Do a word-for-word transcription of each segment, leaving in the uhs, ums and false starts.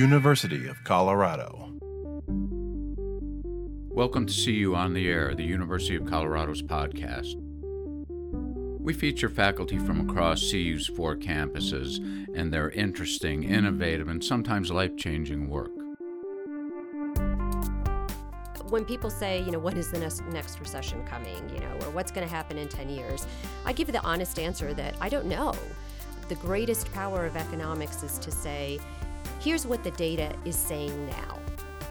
University of Colorado. Welcome to C U on the Air, the University of Colorado's podcast. We feature faculty from across C U's four campuses and their interesting, innovative, and sometimes life-changing work. When people say, you know, when is the next, next recession coming, you know, or what's going to happen in ten years, I give the honest answer that I don't know. The greatest power of economics is to say, here's what the data is saying now.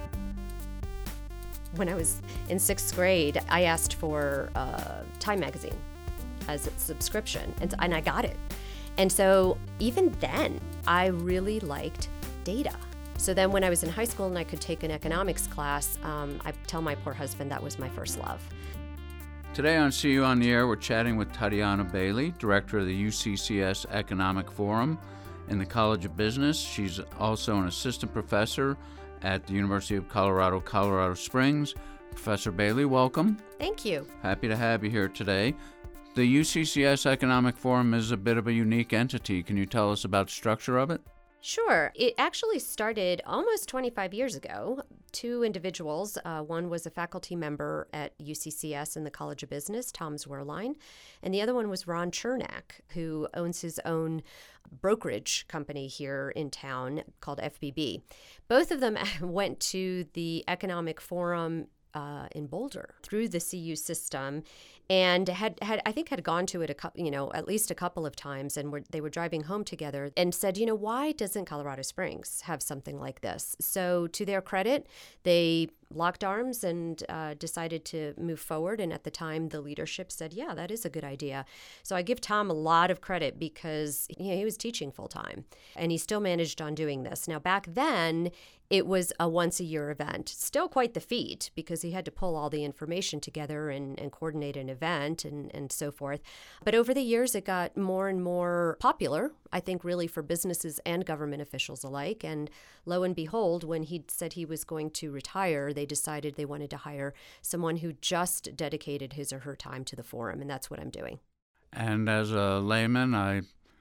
When I was in sixth grade, I asked for uh, Time magazine as a subscription, and, and I got it. And so even then, I really liked data. So then when I was in high school and I could take an economics class, um, I tell my poor husband that was my first love. Today on C U on the Air, we're chatting with Tatiana Bailey, director of the U C C S Economic Forum in the College of Business. She's also an assistant professor at the University of Colorado, Colorado Springs. Professor Bailey, welcome. Thank you. Happy to have you here today. The U C C S Economic Forum is a bit of a unique entity. Can you tell us about the structure of it? Sure. It actually started almost twenty-five years ago. Two individuals, uh, one was a faculty member at U C C S in the College of Business, Tom Zwerlein, and the other one was Ron Chernak, who owns his own brokerage company here in town called F B B. Both of them went to the Economic Forum Uh, in Boulder through the C U system, and had, had I think had gone to it a couple, you know, at least a couple of times, and were, they were driving home together and said, you know, why doesn't Colorado Springs have something like this? So to their credit, they locked arms and uh, decided to move forward. And at the time, the leadership said, yeah, that is a good idea. So I give Tom a lot of credit because you know, he was teaching full time, and he still managed on doing this. Now, back then, it was a once-a-year event. Still quite the feat because he had to pull all the information together and, and coordinate an event and, and so forth. But over the years, it got more and more popular, I think really for businesses and government officials alike. And lo and behold, when he said he was going to retire, they decided they wanted to hire someone who just dedicated his or her time to the forum, and that's what I'm doing. And as a layman, I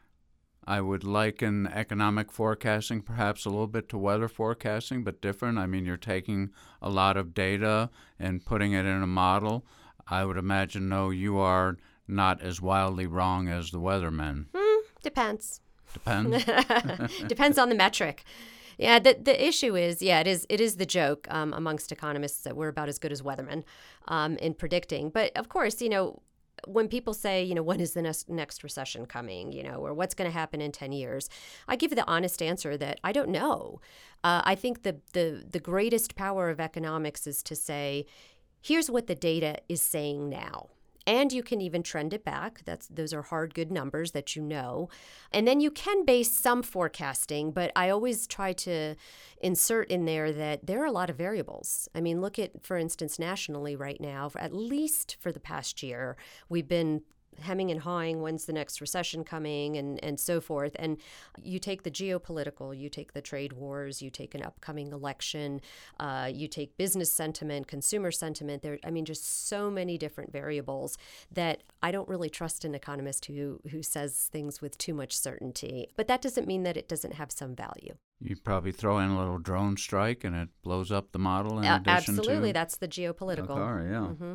I would liken economic forecasting perhaps a little bit to weather forecasting, but different. I mean, you're taking a lot of data and putting it in a model. I would imagine, no, you are not as wildly wrong as the weathermen. Hmm, depends. Depends? Depends on the metric. Yeah, the the issue is, yeah, it is it is the joke um, amongst economists that we're about as good as weathermen um, in predicting. But of course, you know, when people say, you know, when is the next, next recession coming, you know, or what's going to happen in ten years, I give the honest answer that I don't know. Uh, I think the, the the greatest power of economics is to say, here's what the data is saying now. And you can even trend it back. That's those are hard, good numbers that you know. And then you can base some forecasting, but I always try to insert in there that there are a lot of variables. I mean, look at, for instance, nationally right now, for at least for the past year, we've been hemming and hawing, when's the next recession coming, and, and so forth. And you take the geopolitical, you take the trade wars, you take an upcoming election, uh, you take business sentiment, consumer sentiment. There, I mean, just so many different variables that I don't really trust an economist who who says things with too much certainty. But that doesn't mean that it doesn't have some value. You probably throw in a little drone strike and it blows up the model in uh, addition to... Absolutely, that's the geopolitical. Okay, yeah. Mm-hmm.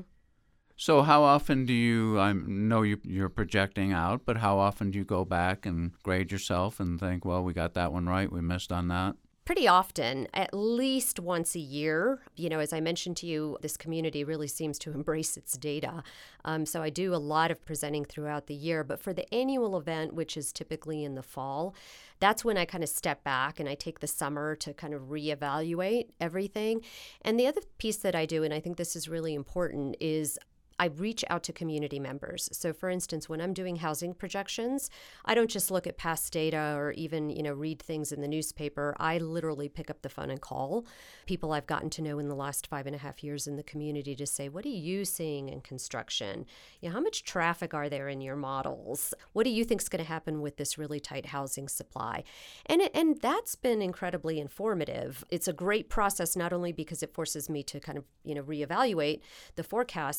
So how often do you, I know you, you're projecting out, but how often do you go back and grade yourself and think, well, we got that one right, we missed on that? Pretty often, at least once a year. You know, as I mentioned to you, this community really seems to embrace its data. Um, so I do a lot of presenting throughout the year. But for the annual event, which is typically in the fall, that's when I kind of step back and I take the summer to kind of reevaluate everything. And the other piece that I do, and I think this is really important, is I reach out to community members. So for instance, when I'm doing housing projections, I don't just look at past data or even, you know, read things in the newspaper. I literally pick up the phone and call people I've gotten to know in the last five and a half years in the community to say, what are you seeing in construction? You know, how much traffic are there in your models? What do you think is going to happen with this really tight housing supply? And it, and that's been incredibly informative. It's a great process, not only because it forces me to kind of, you know, reevaluate the forecasts, but it's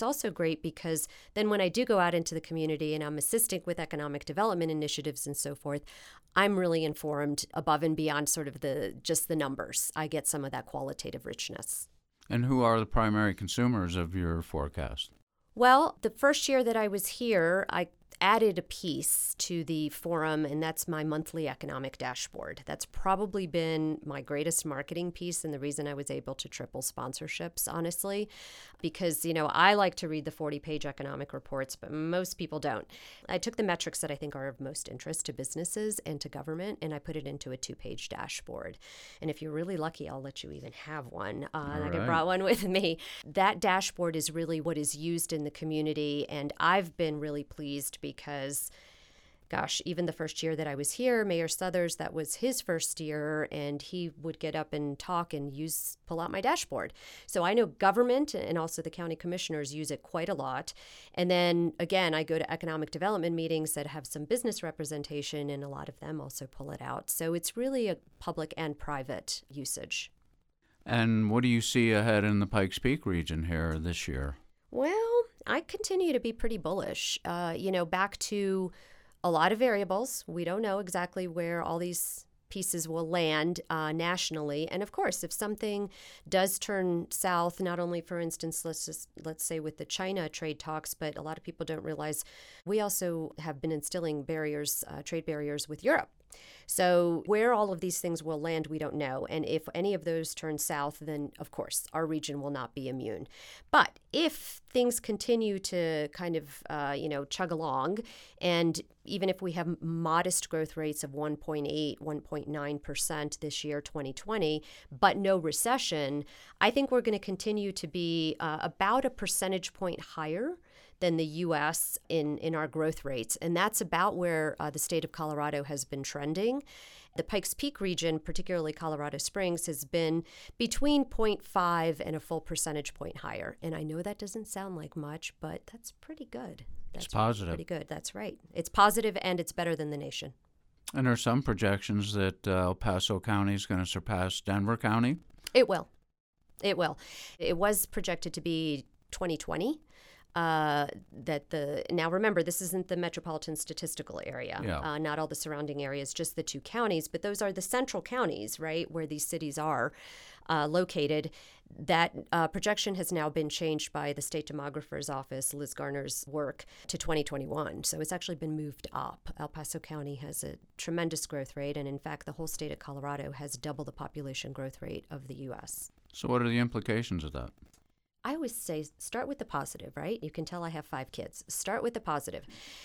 it's also great because then when I do go out into the community and I'm assisting with economic development initiatives and so forth, I'm really informed above and beyond sort of the just the numbers. I get some of that qualitative richness. And who are the primary consumers of your forecast? Well, the first year that I was here, I added a piece to the forum, and that's my monthly economic dashboard. That's probably been my greatest marketing piece and the reason I was able to triple sponsorships, honestly, because, you know, I like to read the forty-page economic reports, but most people don't. I took the metrics that I think are of most interest to businesses and to government, and I put it into a two-page dashboard. And if you're really lucky, I'll let you even have one. Uh, and I right. brought one with me. That dashboard is really what is used in the community, and I've been really pleased because because, gosh, even the first year that I was here, Mayor Suthers, that was his first year, and he would get up and talk and use pull out my dashboard. So I know government and also the county commissioners use it quite a lot. And then, again, I go to economic development meetings that have some business representation, and a lot of them also pull it out. So it's really a public and private usage. And what do you see ahead in the Pikes Peak region here this year? Well, I continue to be pretty bullish. Uh, you know, back to a lot of variables. We don't know exactly where all these pieces will land uh, nationally. And of course, if something does turn south, not only, for instance, let's just, let's say with the China trade talks, but a lot of people don't realize we also have been instilling barriers, uh, trade barriers with Europe. So where all of these things will land, we don't know. And if any of those turn south, then, of course, our region will not be immune. But if things continue to kind of, uh, you know, chug along, and even if we have modest growth rates of one point eight, one point nine percent this year, twenty twenty, but no recession, I think we're going to continue to be uh, about a percentage point higher than the U S in, in our growth rates. And that's about where uh, the state of Colorado has been trending. The Pikes Peak region, particularly Colorado Springs, has been between zero point five and a full percentage point higher. And I know that doesn't sound like much, but that's pretty good. That's It's positive. Pretty good. That's right. It's positive and it's better than the nation. And there are some projections that uh, El Paso County is going to surpass Denver County. It will. It will. It was projected to be twenty twenty. Uh, that the now remember this isn't the metropolitan statistical area, yeah. uh, not all the surrounding areas, just the two counties, but those are the central counties, right, where these cities are uh, located. That uh, projection has now been changed by the state demographer's office, Liz Garner's work, to twenty twenty-one. So it's actually been moved up. El Paso County has a tremendous growth rate, and in fact, the whole state of Colorado has double the population growth rate of the U S. So what are the implications of that? I always say start with the positive, right? You can tell I have five kids. Start with the positive.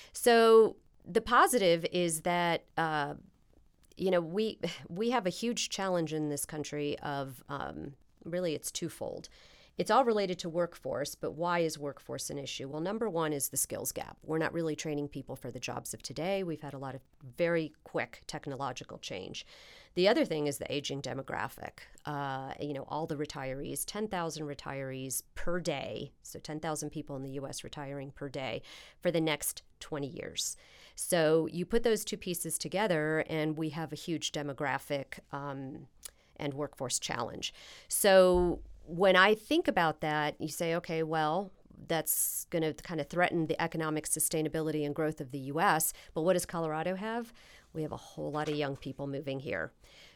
So the positive is that, uh, you know, we we have a huge challenge in this country of um, really it's twofold. It's all related to workforce, but why is workforce an issue? Well, number one is the skills gap. We're not really training people for the jobs of today. We've had a lot of very quick technological change. The other thing is the aging demographic. Uh, you know, all the retirees, ten thousand retirees per day, so ten thousand people in the U S retiring per day for the next twenty years. So you put those two pieces together, and we have a huge demographic um, and workforce challenge. So when I think about that, you say, okay, well, that's going to kind of threaten the economic sustainability and growth of the U S. But what does Colorado have? We have a whole lot of young people moving here.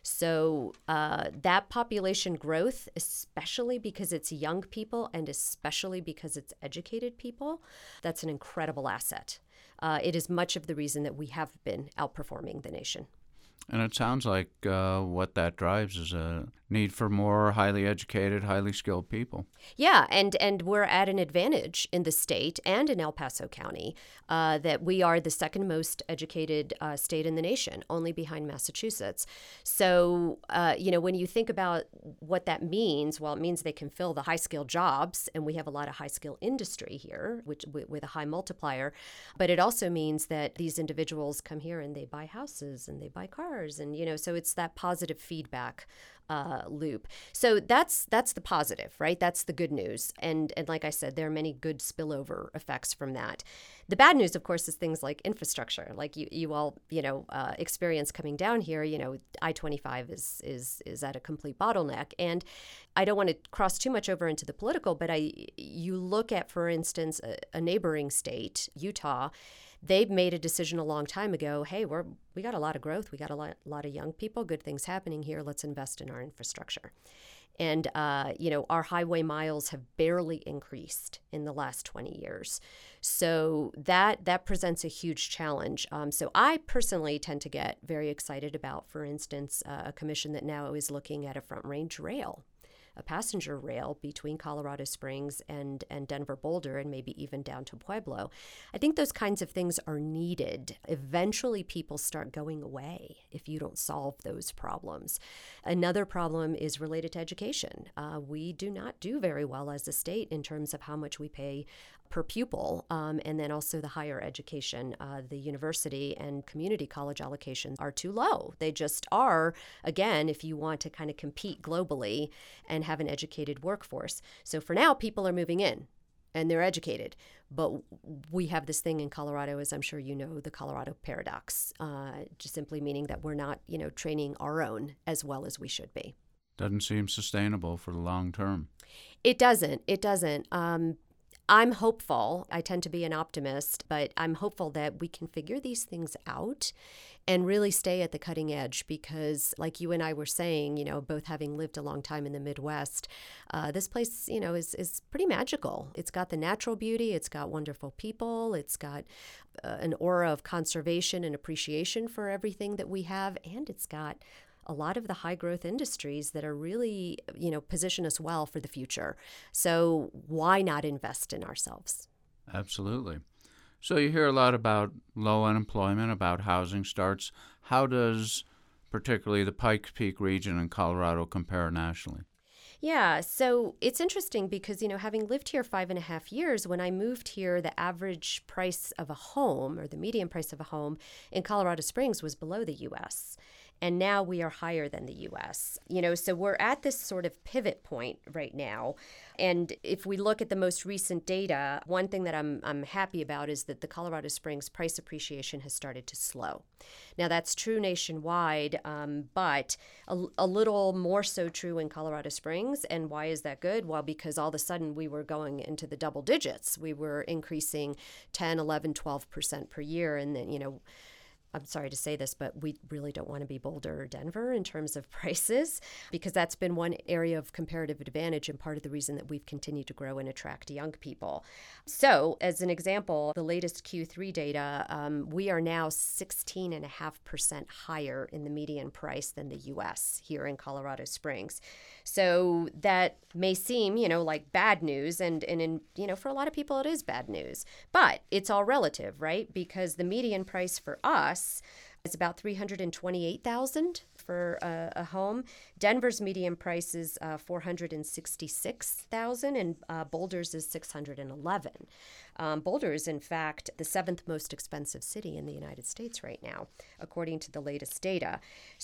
So uh, that population growth, especially because it's young people and especially because it's educated people, that's an incredible asset. Uh, it is much of the reason that we have been outperforming the nation. And it sounds like uh, what that drives is a need for more highly educated, highly skilled people. Yeah, and, and we're at an advantage in the state and in El Paso County uh, that we are the second most educated uh, state in the nation, only behind Massachusetts. So, uh, you know, when you think about what that means, well, it means they can fill the high-skilled jobs, and we have a lot of high-skill industry here, which with, with a high multiplier. But it also means that these individuals come here and they buy houses and they buy cars, and, you know, so it's that positive feedback uh, loop. So that's that's the positive, right? That's the good news. And and like I said, there are many good spillover effects from that. The bad news, of course, is things like infrastructure, like you, you all, you know, uh, experience coming down here. You know, I twenty-five is is is at a complete bottleneck, and I don't want to cross too much over into the political, but I you look at, for instance, a, a neighboring state, Utah. They've made a decision a long time ago. Hey, we're we got a lot of growth. We got a lot, lot of young people. Good things happening here. Let's invest in our infrastructure. And, uh, you know, our highway miles have barely increased in the last twenty years. So that that presents a huge challenge. Um, so I personally tend to get very excited about, for instance, uh, a commission that now is looking at a Front Range rail, a passenger rail between Colorado Springs and, and Denver Boulder, and maybe even down to Pueblo. I think those kinds of things are needed. Eventually, people start going away if you don't solve those problems. Another problem is related to education. Uh, we do not do very well as a state in terms of how much we pay per pupil, um, and then also the higher education. Uh, the university and community college allocations are too low. They just are, again, if you want to kind of compete globally and have an educated workforce. So for now, people are moving in and they're educated. But we have this thing in Colorado, as I'm sure you know, the Colorado paradox, uh, just simply meaning that we're not, you know, training our own as well as we should be. Doesn't seem sustainable for the long term. It doesn't. It doesn't. Um, I'm hopeful. I tend to be an optimist, but I'm hopeful that we can figure these things out and really stay at the cutting edge because, like you and I were saying, you know, both having lived a long time in the Midwest, uh, this place, you know, is, is pretty magical. It's got the natural beauty. It's got wonderful people. It's got uh, an aura of conservation and appreciation for everything that we have. And it's got a lot of the high growth industries that are really, you know, position us well for the future. So why not invest in ourselves? Absolutely. So you hear a lot about low unemployment, about housing starts. How does particularly the Pikes Peak region in Colorado compare nationally? Yeah, so it's interesting because, you know, having lived here five and a half years, when I moved here, the average price of a home or the median price of a home in Colorado Springs was below the U S And now we are higher than the U S. You know, so we're at this sort of pivot point right now. And if we look at the most recent data, one thing that I'm I'm happy about is that the Colorado Springs price appreciation has started to slow. Now, that's true nationwide, um, but a, a little more so true in Colorado Springs. And why is that good? Well, because all of a sudden we were going into the double digits. We were increasing ten, eleven, twelve percent per year. And then, you know, I'm sorry to say this, but we really don't want to be Boulder or Denver in terms of prices because that's been one area of comparative advantage and part of the reason that we've continued to grow and attract young people. So as an example, the latest Q three data, um, we are now sixteen point five percent higher in the median price than the U S here in Colorado Springs. So that may seem, you know, like bad news. And, and in, you know, for a lot of people, it is bad news. But it's all relative, right? Because the median price for us is about three hundred twenty-eight thousand dollars for a, a home. Denver's median price is uh, four hundred sixty-six thousand dollars, and uh, Boulder's is six hundred eleven thousand dollars. Um, Boulder is, in fact, the seventh most expensive city in the United States right now, according to the latest data.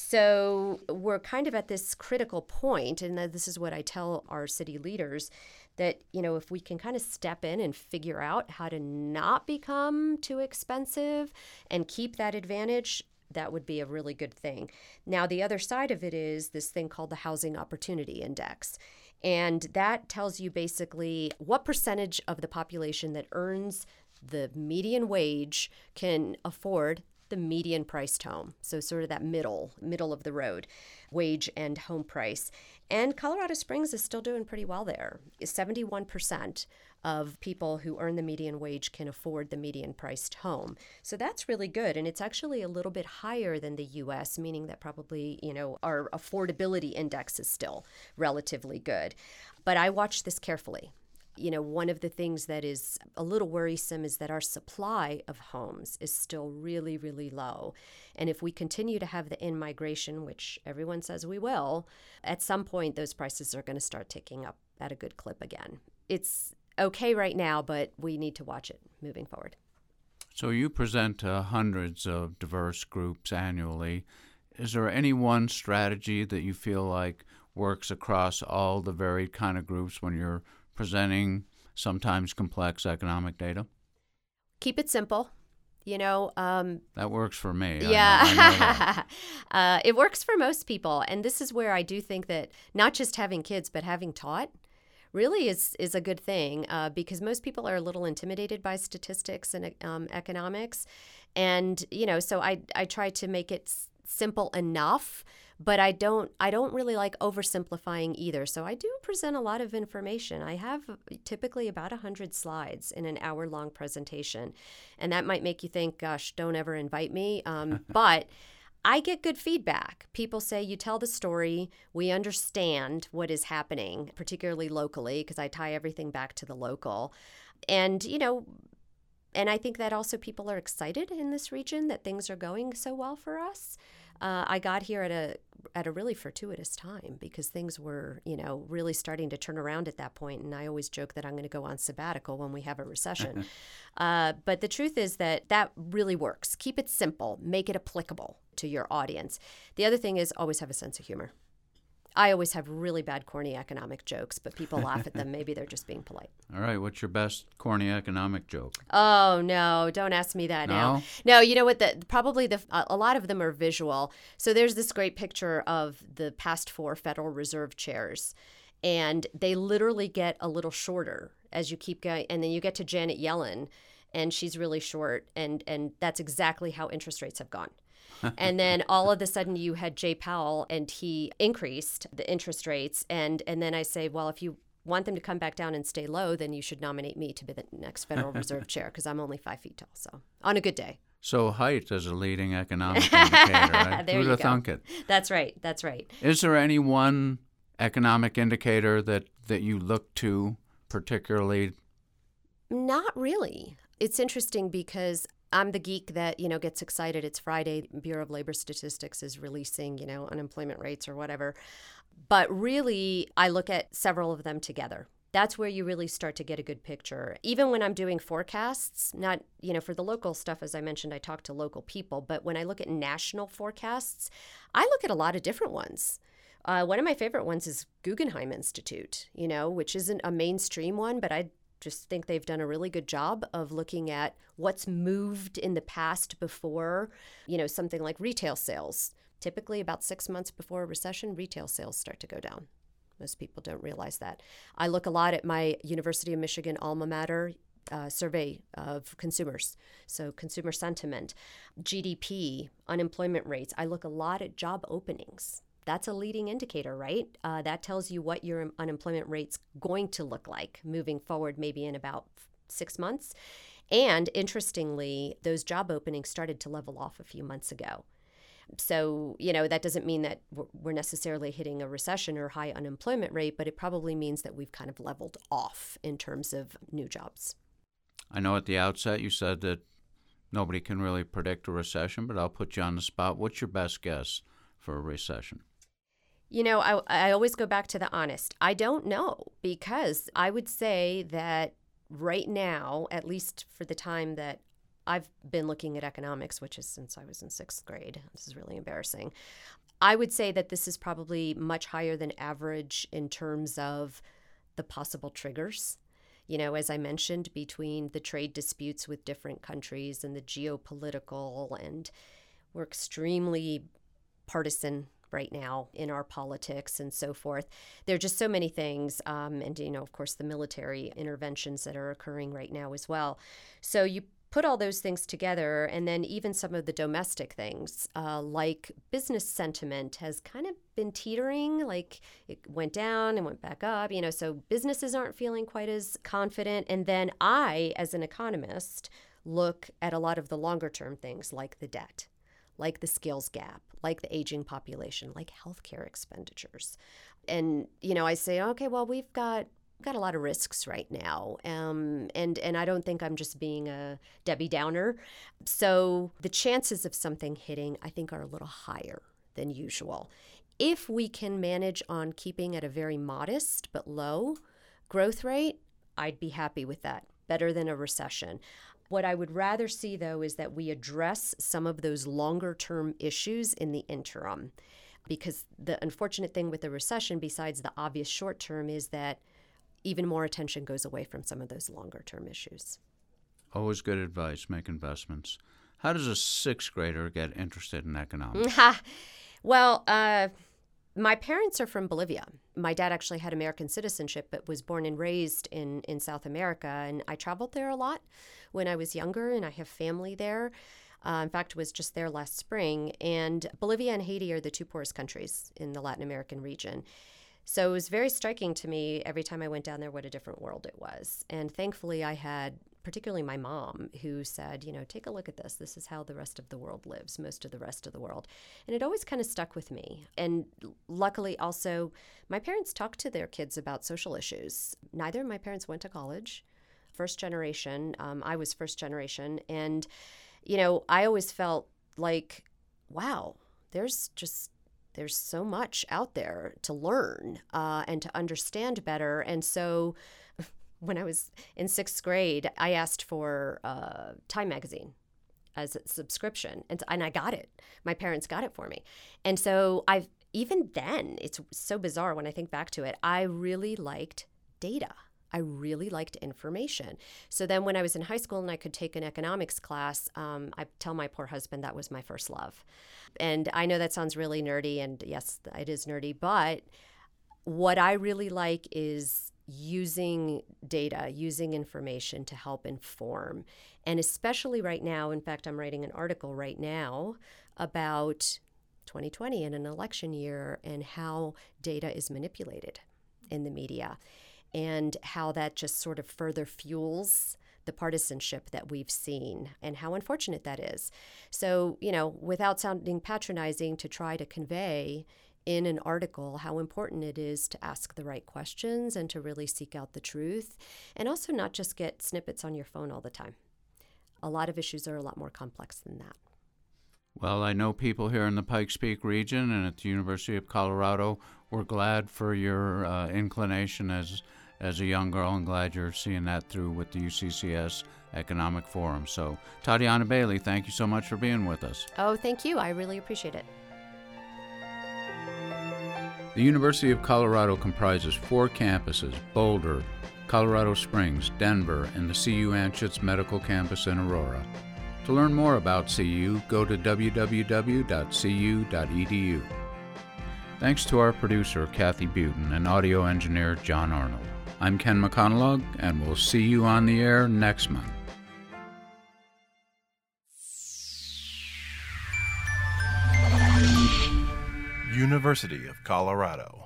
So we're kind of at this critical point, and this is what I tell our city leaders, that, you know, if we can kind of step in and figure out how to not become too expensive and keep that advantage, that would be a really good thing. Now, the other side of it is this thing called the Housing Opportunity Index. And that tells you basically what percentage of the population that earns the median wage can afford the median priced home. So sort of that middle, middle of the road wage and home price. And Colorado Springs is still doing pretty well there. seventy-one percent of people who earn the median wage can afford the median priced home. So that's really good. And it's actually a little bit higher than the U S, meaning that probably, you know, our affordability index is still relatively good. But I watch this carefully. You know, one of the things that is a little worrisome is that our supply of homes is still really, really low. And if we continue to have the in-migration, which everyone says we will, at some point those prices are going to start ticking up at a good clip again. It's okay right now, but we need to watch it moving forward. So you present uh, hundreds of diverse groups annually. Is there any one strategy that you feel like works across all the varied kind of groups when you're presenting sometimes complex economic data? Keep it simple. You know, um, that works for me. Yeah, I know, I know that. uh, it works for most people. And this is where I do think that not just having kids, but having taught really is is a good thing uh, because most people are a little intimidated by statistics and um, economics. And, you know, so I, I try to make it s- simple enough, but I don't I don't really like oversimplifying either. So I do present a lot of information. I have typically about one hundred slides in an hour-long presentation. And that might make you think, gosh, don't ever invite me. Um, but I get good feedback. People say, you tell the story, we understand what is happening, particularly locally, because I tie everything back to the local. And, you know, and I think that also people are excited in this region that things are going so well for us. Uh, I got here at a at a really fortuitous time because things were, you know, really starting to turn around at that point. And I always joke that I'm going to go on sabbatical when we have a recession. uh, but the truth is that that really works. Keep it simple. Make it applicable to your audience. The other thing is always have a sense of humor. I always have really bad, corny economic jokes, but people laugh at them. Maybe they're just being polite. All right. What's your best corny economic joke? Oh, no. Don't ask me that No? now. No, you know what? The, probably the a lot of them are visual. So there's this great picture of the past four Federal Reserve chairs, and they literally get a little shorter as you keep going. And then you get to Janet Yellen, and she's really short. And, and that's exactly how interest rates have gone. And then all of a sudden you had Jay Powell and he increased the interest rates. And, and then I say, well, if you want them to come back down and stay low, then you should nominate me to be the next Federal Reserve chair because I'm only five feet tall. So on a good day. So height is a leading economic indicator, right? There Who'd you have go. thunk it? That's right. That's right. Is there any one economic indicator that, that you look to particularly? Not really. It's interesting because I'm the geek that, you know, gets excited. It's Friday. Bureau of Labor Statistics is releasing, you know, unemployment rates or whatever. But really, I look at several of them together. That's where you really start to get a good picture. Even when I'm doing forecasts, not, you know, for the local stuff, as I mentioned, I talk to local people. But when I look at national forecasts, I look at a lot of different ones. Uh, one of my favorite ones is Guggenheim Institute, you know, which isn't a mainstream one, but I just think they've done a really good job of looking at what's moved in the past before, you know, something like retail sales. Typically about six months before a recession, retail sales start to go down. Most people don't realize that. I look a lot at my University of Michigan alma mater uh, survey of consumers. So consumer sentiment, G D P, unemployment rates. I look a lot at job openings. That's a leading indicator, right? Uh, that tells you what your unemployment rate's going to look like moving forward, maybe in about six months. And interestingly, those job openings started to level off a few months ago. So, you know, that doesn't mean that we're necessarily hitting a recession or high unemployment rate, but it probably means that we've kind of leveled off in terms of new jobs. I know at the outset you said that nobody can really predict a recession, but I'll put you on the spot. What's your best guess for a recession? You know, I, I always go back to the honest. I don't know, because I would say that right now, at least for the time that I've been looking at economics, which is since I was in sixth grade, this is really embarrassing, I would say that this is probably much higher than average in terms of the possible triggers. You know, as I mentioned, between the trade disputes with different countries and the geopolitical, and we're extremely partisan right now in our politics and so forth. There are just so many things. Um, and, you know, of course, the military interventions that are occurring right now as well. So you put all those things together, and then even some of the domestic things, uh, like business sentiment has kind of been teetering, like it went down and went back up, you know, so businesses aren't feeling quite as confident. And then I, as an economist, look at a lot of the longer term things like the debt, like the skills gap, like the aging population, like healthcare expenditures. And, you know, I say, okay, well, we've got we've got a lot of risks right now. Um, and, and I don't think I'm just being a Debbie Downer. So the chances of something hitting, I think, are a little higher than usual. If we can manage on keeping at a very modest but low growth rate, I'd be happy with that. Better than a recession. What I would rather see, though, is that we address some of those longer-term issues in the interim. Because the unfortunate thing with the recession, besides the obvious short term, is that even more attention goes away from some of those longer-term issues. Always good advice, make investments. How does a sixth grader get interested in economics? Well, uh, my parents are from Bolivia. My dad actually had American citizenship, but was born and raised in, in South America. And I traveled there a lot when I was younger, and I have family there. Uh, in fact, was just there last spring. And Bolivia and Haiti are the two poorest countries in the Latin American region. So it was very striking to me every time I went down there what a different world it was. And thankfully, I had particularly my mom who said, you know, take a look at this. This is how the rest of the world lives, most of the rest of the world. And it always kind of stuck with me. And luckily also, my parents talked to their kids about social issues. Neither of my parents went to college. First generation. Um, I was first generation. And you know, I always felt like, wow, there's just, there's so much out there to learn uh, and to understand better. And so when I was in sixth grade, I asked for uh, Time magazine as a subscription, and, and I got it. My parents got it for me. And so I've, even then, it's so bizarre when I think back to it, I really liked data. I really liked information. So then when I was in high school and I could take an economics class, um, I tell my poor husband that was my first love. And I know that sounds really nerdy, and yes, it is nerdy, but what I really like is using data, using information to help inform. And especially right now, in fact, I'm writing an article right now about twenty twenty and an election year and how data is manipulated in the media, and how that just sort of further fuels the partisanship that we've seen and how unfortunate that is. So, you know, without sounding patronizing, to try to convey in an article how important it is to ask the right questions and to really seek out the truth, and also not just get snippets on your phone all the time. A lot of issues are a lot more complex than that. Well, I know people here in the Pikes Peak region and at the University of Colorado were glad for your uh, inclination as as a young girl, and glad you're seeing that through with the U C C S Economic Forum. So, Tatiana Bailey, thank you so much for being with us. Oh, thank you. I really appreciate it. The University of Colorado comprises four campuses: Boulder, Colorado Springs, Denver, and the C U Anschutz Medical Campus in Aurora. To learn more about C U, go to w w w dot c u dot e d u. Thanks to our producer, Kathy Buten, and audio engineer, John Arnold. I'm Ken McConaughey, and we'll see you on the air next month. University of Colorado.